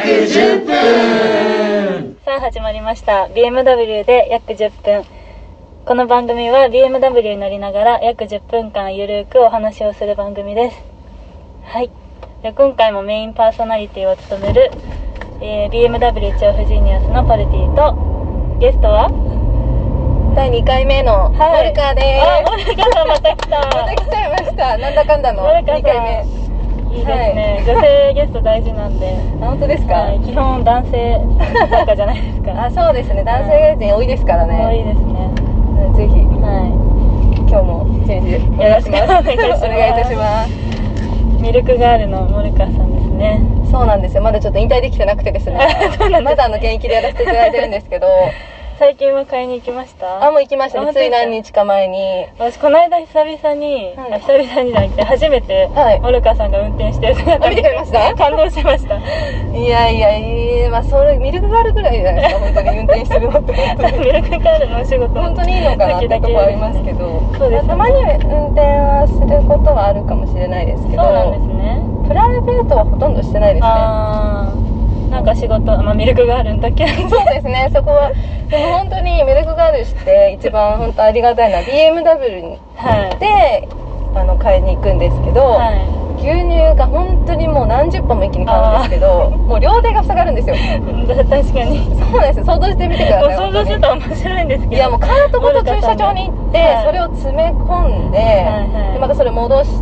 10分。 さあ始まりました BMW で約10分。この番組は BMW に乗りながら約10分間ゆるくお話をする番組です。はい。で今回もメインパーソナリティを務める、BMW 調布ジーニアスのパルティと、ゲストは第2回目のモルカーです。 あ、モルカさんまた来た。 また来ちゃいました。なんだかんだの2回目。 いいですね、女性ゲスト大事なんで。 本当ですか、 基本男性ばっかじゃないですか。 あ、そうですね、男性が多いですからね。 多いですね。 ぜひ、今日も一日よろしくお願いいたします。 ミルクガールのモルカーさんですね。 そうなんですよ、まだちょっと引退できてなくてですねまだ現役でやらせていただいてるんですけど最近は買いに行きました？ あ、もう行きましたね。つい何日か前に。 私この間久々にじゃなくて初めてモルカさんが運転してる姿見てくれました？ 感動しました。 いや、まあそれミルクガールぐらいじゃないですか、本当に運転してるのって。 ミルクガールのお仕事本当にいいのかなってとこありますけど、 そうですね、 たまに運転はすることはあるかもしれないですけど、 そうなんですね。 プライベートはほとんどしてないですね。 なんか仕事、ミルクガールの時はそうですね、そこはでも本当にミルクガールして一番本当ありがたいのは BMW にで、買いに行くんですけど、牛乳が本当にもう何十本も一気に買うんですけど、もう両手が塞がるんですよ。 確かにそうなんですよ。想像してみてください。 想像すると面白いんですけど、 いやもうカートごと駐車場に行って、それを詰め込んで、でまたそれ戻して、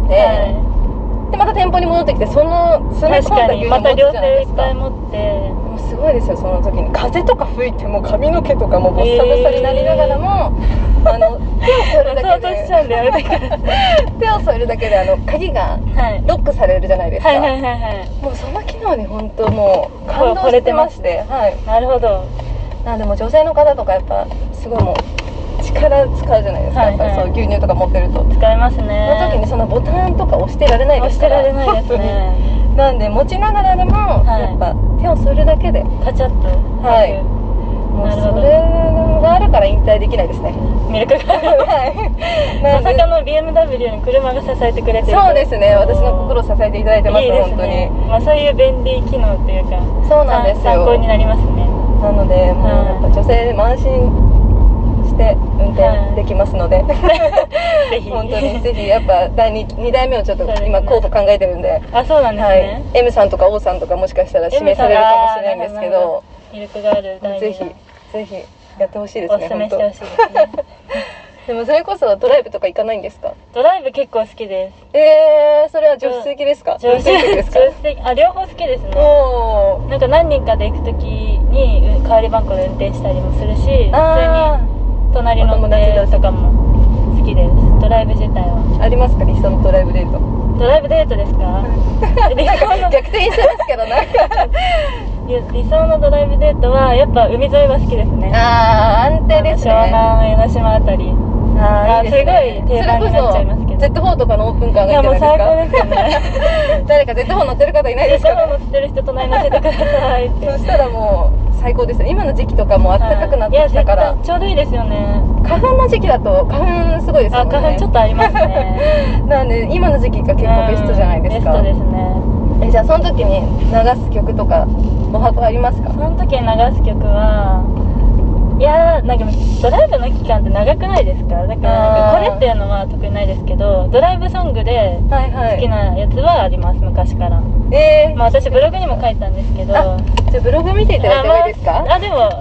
でまた店舗に戻ってきて、その詰め込んだ牛乳また両手いっぱい持って、 もうすごいですよ。その時に風とか吹いても髪の毛とかもボッサボサになりながらも、手を添えるだけで手を添えるだけで鍵がロックされるじゃないですか。もうその機能に本当もう感動してまして、 なるほど。 なのでもう女性の方とかやっぱすごいもう力使うじゃないですか、やっぱりそう牛乳とか持ってると使いますね。 その時にそのボタンとか押してられないですから。 押してられないですね。 なんで持ちながらでもやっぱ手を添えるだけでカチャッと、 もうそれがあるから引退できないですね、 ミルクガール。まさかの BMW に車が支えてくれてる。 そうですね、私の心を支えていただいてます。 いいですね。本当にそういう便利機能っていうか、 そうなんですよ、 参考になりますね。 なのでもうやっぱ女性も安心して運転できますので、本当にぜひやっぱ2代目をちょっと今候補考えてるんで。 あ、そうなんですね。 M さんとか O さんとかもしかしたら指名されるかもしれないんですけど、 ミルクガール第2弾ぜひやってほしいですね。 お勧めしてほしいですね。 でもそれこそドライブとか行かないんですか？ ドライブ結構好きです。 それは助手席ですか？ 助手席ですか？両方好きですね。なんか何人かで行くときに代わり番号で運転したりもするし、普通に隣の友達とかも好きです。ドライブ自体はありますか？理想のドライブデート。 ドライブデートですか？ 逆転してますけどね。 理想のドライブデートはやっぱ海沿いが好きですね。 安定ですね。 湘南江ノ島あたり。すごい定番になっちゃいますけど。 Z4 とかのオープンカーがいいんじゃないですか？ いやもう最高ですよね。 誰か Z4 乗ってる方いないですかね？ Z4 乗ってる人隣に乗せてくださいって。 そしたらもう最高ですよ。今の時期とかも暖かくなってきたから、 ちょうどいいですよね。 花粉の時期だと花粉すごいですよね。 花粉ちょっとありますね。 なんで今の時期が結構ベストじゃないですか。 ベストですね。 じゃあその時に流す曲とかお箱ありますか？ その時に流す曲はいやなんかドライブの期間って長くないですか？だからこれっていうのは特にないですけど、ドライブソングで好きなやつはあります、昔から。私ブログにも書いたんですけど。じゃあブログ見ていただいてもいいですか？ でも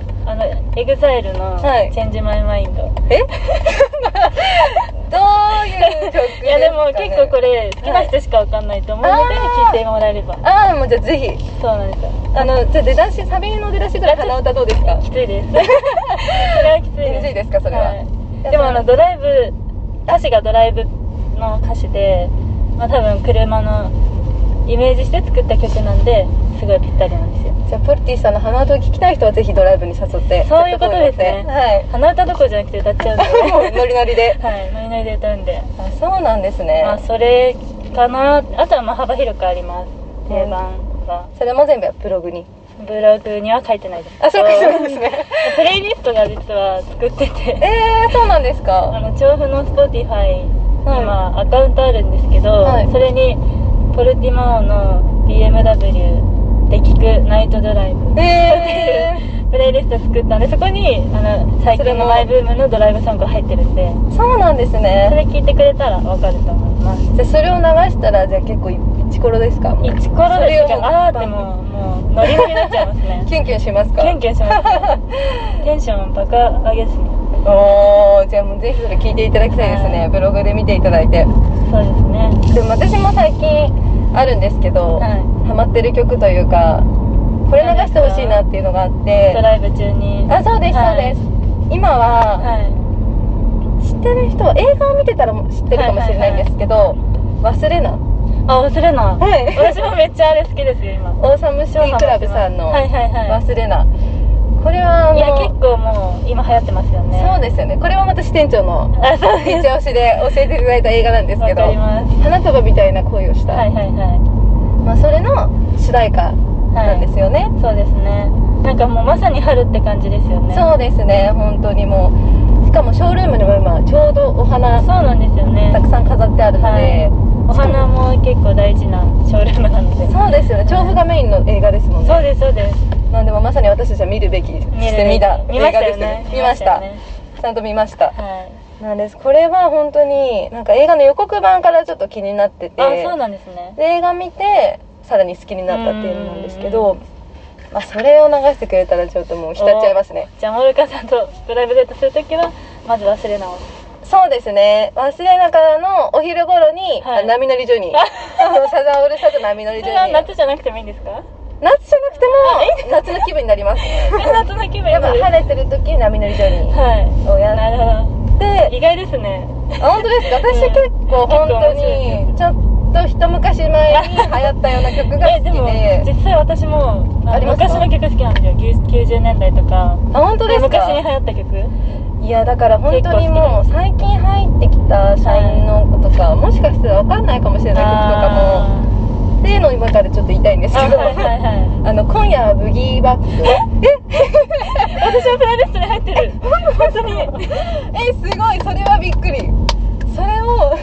EXILE の「チェンジマイマインド」 どういう曲ですかね？ いやでも結構これ好きな人しかわかんないと思うので聴いてもらえれば。 もうじゃあぜひ。 そうなんですよ。 じゃあ出だしサビの出だしぐらい鼻歌どうですか？ きついです。それはきついです。 NG ですか？それは。 でもドライブ歌詞がドライブの歌詞で、多分車のイメージして作った曲なんですごいぴったりなんですよ。 じゃあポルティさんの鼻歌を聴きたい人はぜひドライブに誘って。 そういうことですね。鼻歌どころじゃなくて歌っちゃうんで。 ノリノリで。 ノリノリで歌うんで。 そうなんですね。 それかな。あとは幅広くあります。定番は。 それも全部ブログに。 ブログには書いてないです。 そうですね。 プレイリストが実は作ってて。 そうなんですか？ 調布の Spotify 今アカウントあるんですけど、それにポルティマオの BMW で聴くナイトドライブっていうプレイリスト作ったんで、そこに最近のマイブームのドライブソングが入ってるんで。 そうなんですね。 それ聴いてくれたらわかると思います。 じゃあそれを流したら、じゃあ結構イチコロですか？ イチコロですか？でももうノリノリになっちゃいますね。 キュンキュンしますか？ キュンキュンしますね。テンションバカ上げですね。 おー、じゃあもうぜひそれ聞いていただきたいですね。ブログで見ていただいて。 そうですね。 でも私も最近あるんですけど、ハマってる曲というか、これ流してほしいなっていうのがあって、 ドライブ中に。 あ、そうですそうです。今は知ってる人は映画を見てたら知ってるかもしれないんですけど、忘れな。 あ、忘れな。 はい。 私もめっちゃあれ好きですよ今。 オーサムシティクラブさんの忘れな。これはいや結構もう今流行ってますよね。 そうですよね。これはまた支店長の一押しで教えていただいた映画なんですけど、花束みたいな恋をした。 はいはいはい。 まあそれの主題歌なんですよね。 そうですね。なんかもうまさに春って感じですよね。 そうですね。本当にもう、しかもショールームにも今ちょうどお花、 そうなんですよね。 たくさん飾ってあるので、 お花も結構大事なショールームなので。 そうですよね。調布がメインの映画ですもんね。 そうですそうです。 なんでもまさに私たちは見るべきして見た映画ですね。見ました。ちゃんと見ました。なんです。これは本当になんか映画の予告版からちょっと気になってて、 あ、そうなんですね。 で映画見てさらに好きになったっていうのなんですけど、まあそれを流してくれたらちょっともう浸っちゃいますね。 じゃあモルカさんとドライブデートするときはまず忘れなを。 そうですね。忘れなからのお昼頃に、波乗りジョニー。サザンオールスターズ波乗りジョニー。 夏じゃなくてもいいんですか？ 夏じゃなくても夏の気分になります。 夏の気分。 やっぱ晴れてる時に波乗りジョニーをやって意外ですね。 あ、本当ですか？私結構本当にちょっと一昔前に流行ったような曲が好きで。 でも実際私も昔の曲好きなんですよ。90年代とか。 あ、本当ですか？ 昔に流行った曲。 いやだから本当にもう最近入ってきた社員の子とか、もしかしたら分かんないかもしれない曲とかもっていうのを今からちょっと言いたいんですけど、今夜はブギーバック。 私はプレイリストに入ってる。本当に。 すごい、それはびっくり。それを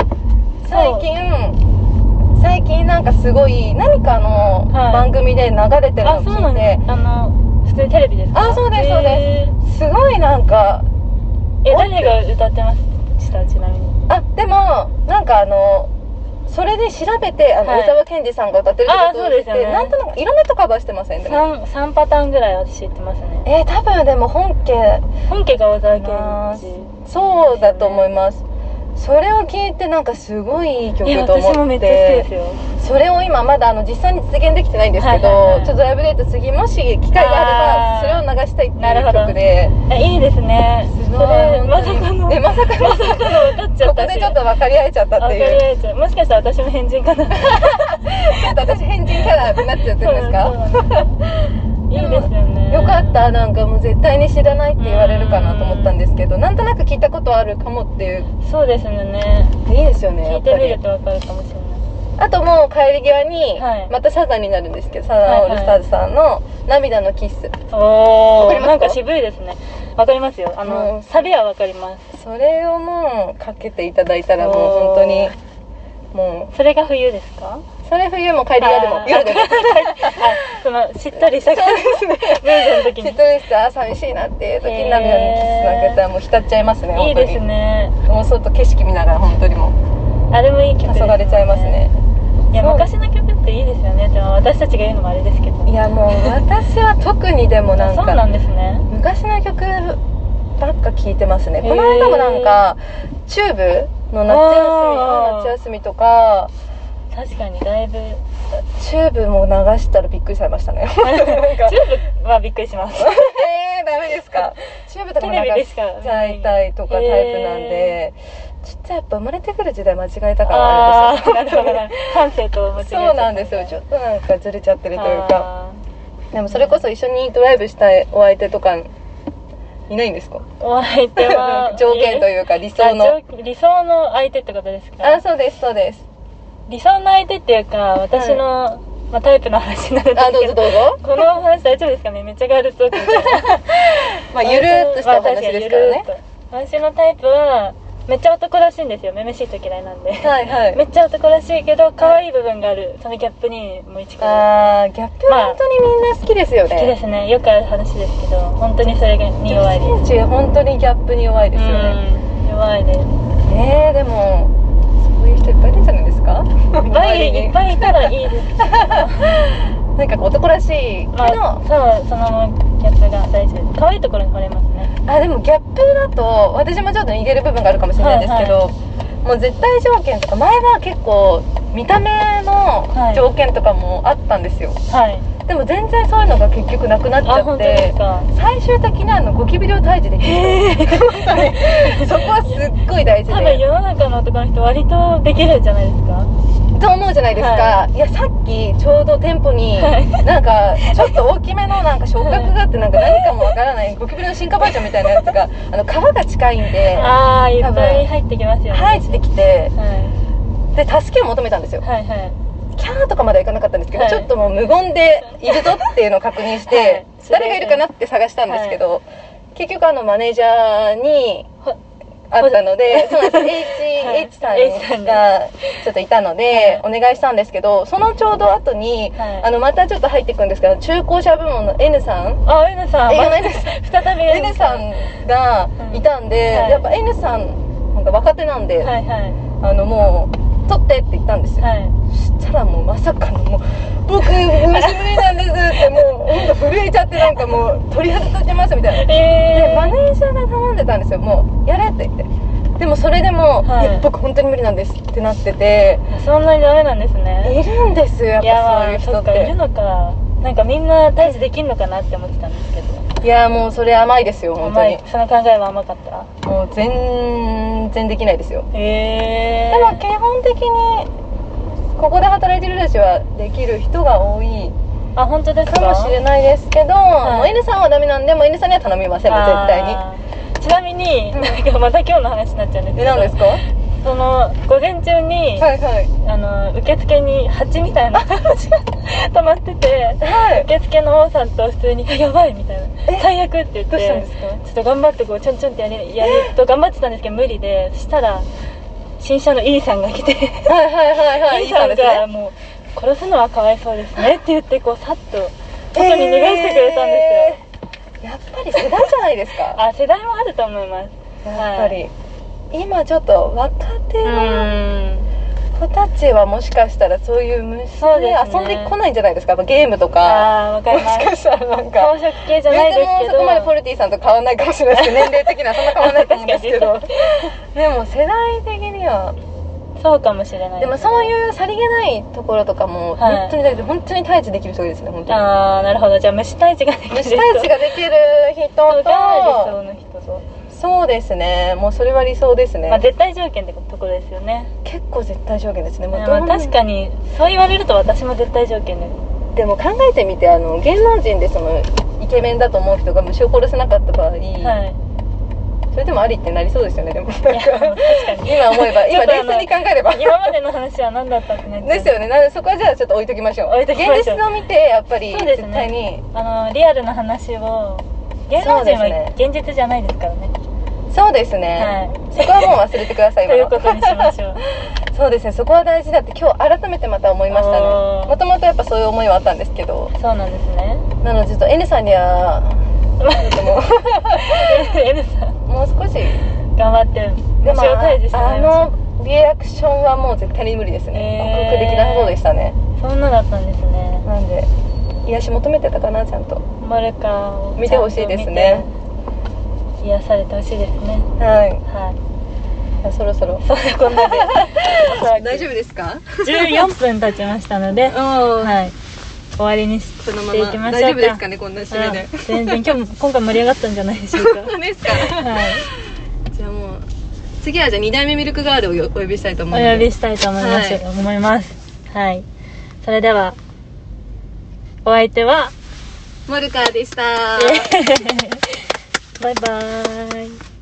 最近なんかすごい何かの番組で流れてるのを聞いて、 普通にテレビですか？ あ、そうですそうです。すごいなんか誰が歌ってました？ちなみに。 あ、でもなんかそれで調べて小沢健二さんが歌ってるってことを知って、なんとなくいろんな人カバーしてません ？3パターンぐらい私知ってますね。 多分でも本家が小沢健二。 そうだと思います。それを聞いてなんかすごいいい曲と思って、 私もめっちゃ好きですよ。 それを今まだ実際に実現できてないんですけど、ちょっとドライブデート次もし機会があればそれを流したいっていう曲で。 いいですね。それまさかのまさかの分かっちゃったし、 ここでちょっと分かり合えちゃったっていう。 もしかしたら私も変人かな。ちょっと私変人キャラになっちゃってるんですか？ いいですよね。 よかった。なんかもう絶対に知らないって言われるかなと思ったんですけど、なんとなく聞いたことあるかもっていう。 そうですよね。 いいですよね。 聞いてみると分かるかもしれない。 あともう帰り際にまたサザンになるんですけど、サザンオールスターズさんの涙のキス。 おー、なんか渋いですね。わかりますよ。サビはわかります。 それをもうかけていただいたらもう本当にもう。 それが冬ですか？ それ冬も帰り際でも夜でも。 そのしっとりした感じですね。しっとりした寂しいなっていう時に涙のキスなんかやったらもう浸っちゃいますね。 いいですね。 もう外景色見ながら本当にもう。 あれもいい曲ですね。 黄昏れちゃいますね。 いや昔の曲っていいですよね。でも私たちが言うのもあれですけど。 いやもう私は特にでもなんかそうなんですね。 昔の曲ばっか聴いてますね。この間もなんかチューブの夏休みとか。 確かにだいぶチューブも流したらびっくりされましたね。 チューブはびっくりします。 ダメですか？チューブとかも流しちゃいたいとかタイプなんで、ちょっとやっぱ生まれてくる時代間違えたからあれですよ。 なるほどな。感性と間違えた。 そうなんですよ。ちょっとなんかずれちゃってるというか。でもそれこそ一緒にドライブしたいお相手とかいないんですか？ お相手は条件というか理想の相手ってことですか？ あ、そうですそうです。 理想の相手っていうか私の、タイプの話になるんですけど、 どうぞどうぞ。 この話大丈夫ですかね？めっちゃガールズトークみたいな。 ゆるっとした話ですからね。 私のタイプはめっちゃ男らしいんですよ。めめしいと嫌いなんで。 はいはい。 めっちゃ男らしいけど可愛い部分がある、そのギャップにもう一個。 ああ、ギャップは本当にみんな好きですよね。 好きですね。よくある話ですけど、本当にそれに弱いです。 女性陣本当にギャップに弱いですよね。 弱いです。 でもそういう人いっぱいいるんじゃないですか。 いっぱいいたらいいです。 なんか男らしいけど、 そうそのギャップが大事です。可愛いところに惚れますね。 でもギャップだと私もちょっと似てる部分があるかもしれないんですけど、もう絶対条件とか前は結構見た目の条件とかもあったんですよ。でも全然そういうのが結局なくなっちゃって、最終的にゴキブリを退治できる。そこはすっごい大事で、 多分世の中の男の人割とできるじゃないですかと思うじゃないですか。いや、さっきちょうど店舗になんかちょっと大きめのなんか触覚があって、なんか何かもわからないゴキブリの進化バージョンみたいなやつが川が近いんで、 いっぱい入ってきますよね。 入ってきて、で助けを求めたんですよ。キャーとかまではいかなかったんですけど、ちょっともう無言でいるぞっていうのを確認して、誰がいるかなって探したんですけど、結局マネージャーにあったので、そうなんです。H さんがちょっといたのでお願いしたんですけど、そのちょうど後にまたちょっと入っていくんですけど、中古車部門の N さん、 N さん再び N さんがいたんで、やっぱ N さんなんか若手なんで、もう取ってって言ったんですよ。そしたらもうまさかのもう僕虫無理なんですってもうほんと震えちゃって、なんかもう鳥肌立ってますみたいな。でマネージャーが頼んでたんですよ。もうやれって言って。でもそれでも僕本当に無理なんですってなってて、 そんなにダメなんですね。 いるんですよ、やっぱそういう人って。 いるのか。なんかみんな退治できるのかなって思ってたんですけど。 いやもうそれ甘いですよ、本当に。 その考えは甘かった。 もう全然できないですよ。 でも基本的にここで働いてる人たちはできる人が多い本当ですかもしれないですけど、もう N さんはダメなんで、もう N さんには頼みません、絶対に。 ちなみになんかまた今日の話になっちゃうんですけど、 何ですか？ その午前中に受付に蜂みたいな蜂が溜まってて、受付の王さんと普通に「やばい」みたいな「最悪」って言って、 どうしたんですか？ ちょっと頑張ってこうちょんちょんってやると頑張ってたんですけど無理で、そしたら新車の E さんが来て、E さんがもう「殺すのはかわいそうですね」って言ってこうさっと外に逃がしてくれたんですよ。 やっぱり世代じゃないですか。 世代もあると思います。 やっぱり今ちょっと若手の子たちはもしかしたらそういう虫で遊んでこないんじゃないですか。ゲームとかわかります。 もしかしたらなんか装飾系じゃないですけど、 そこまでポルティさんと変わらないかもしれないですけど、年齢的にはそんな変わらないと思うんですけどでも世代的にはそうかもしれない。 でもそういうさりげないところとかも本当に大事、本当に退治できる人ですね、本当に。 なるほど。じゃあ虫退治ができる人、 虫退治ができる人と理想の人と、 そうですね、もうそれは理想ですね。 絶対条件ってところですよね。 結構絶対条件ですね。 確かにそう言われると私も絶対条件です。 でも考えてみて、芸能人でそのイケメンだと思う人が虫を殺せなかった場合、それでもありってなりそうですよね。でもなんか今思えば、今冷静に考えれば今までの話は何だったってなっちゃうですよね。なのでそこはじゃあちょっと置いときましょう。現実を見てやっぱり絶対にリアルな話を、芸能人は現実じゃないですからね。 そうですね、そこはもう忘れてください。 ということにしましょう。 そうですね、そこは大事だって今日改めてまた思いましたね。もともとやっぱそういう思いはあったんですけど。 そうなんですね。 なのでちょっと N さんには N さんもう少し頑張って虫を退治してもらいましょう。 リアクションはもう絶対に無理ですね。克服できなそうでしたね。 そんなだったんですね。 なんで癒し求めてたかな、ちゃんとマルカを見てほしいですね。 癒されてほしいですね。 そろそろそんなこんなで大丈夫ですか ？14分経ちましたので、終わりにしていきましょうか。 大丈夫ですかね、こんな締めで。 全然今回盛り上がったんじゃないでしょうか。 ですか。じゃあもう次はじゃあ2代目ミルクガールをお呼びしたいと思います。 お呼びしたいと思います。はい。それではお相手はモルカーでした。 バイバーイ。